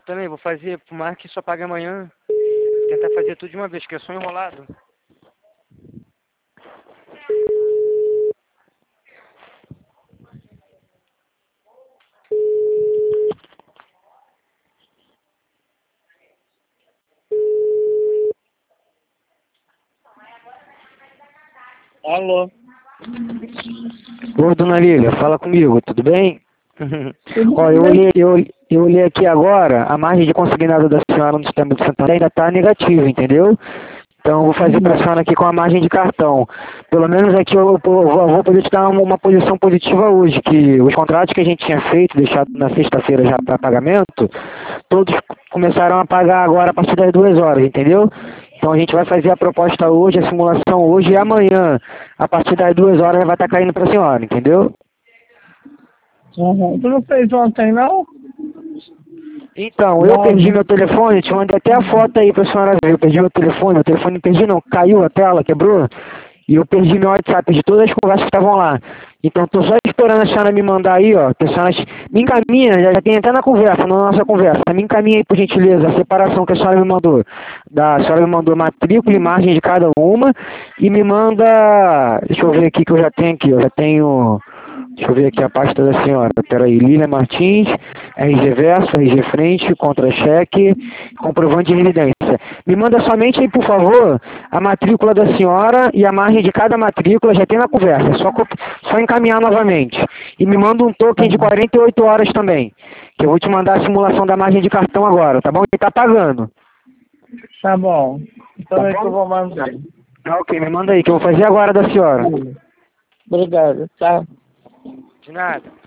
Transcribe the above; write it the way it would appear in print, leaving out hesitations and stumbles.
também, vou fazer, por mais que só pague amanhã. Tentar fazer tudo de uma vez, que é só enrolado. Alô? Ô, dona Lília, fala comigo, tudo bem? Tudo Ó, eu bem? olhei, eu olhei aqui agora, a margem de consignado da senhora no sistema de Santander ainda está negativa, entendeu? Então eu vou fazer para a senhora aqui com a margem de cartão. Pelo menos aqui eu vou poder te dar uma posição positiva hoje, que os contratos que a gente tinha feito, deixado na sexta-feira já para pagamento, todos começaram a pagar agora a partir das 2 horas, entendeu? Então a gente vai fazer a proposta hoje, a simulação hoje e amanhã, a partir das 2 horas vai estar caindo para a senhora, entendeu? Uhum. Tu não fez ontem, não? Então, eu perdi meu telefone, te mandei até a foto aí pra senhora ver. Eu perdi meu telefone não perdi não, caiu a tela, quebrou. E eu perdi meu WhatsApp, perdi todas as conversas que estavam lá. Então, tô só esperando a senhora me mandar aí, ó. Que a senhora me encaminha, já tem até na conversa, na nossa conversa. Me encaminha aí, por gentileza, a separação que a senhora me mandou. A senhora me mandou matrícula e margem de cada uma. E me manda, deixa eu ver aqui que eu já tenho aqui, eu já tenho. Deixa eu ver aqui a pasta da senhora. Peraí, Lília Martins, RG Verso, RG Frente, contra-cheque, comprovante de residência. Me manda somente aí, por favor, a matrícula da senhora e a margem de cada matrícula, já tem na conversa, é só encaminhar novamente. E me manda um token de 48 horas também, que eu vou te mandar a simulação da margem de cartão agora, tá bom? Ele tá pagando. Tá bom. Então Tá é que eu bom? vou mandar. Tá ok, me manda aí, que eu vou fazer agora da senhora. Obrigado, tá? De nada.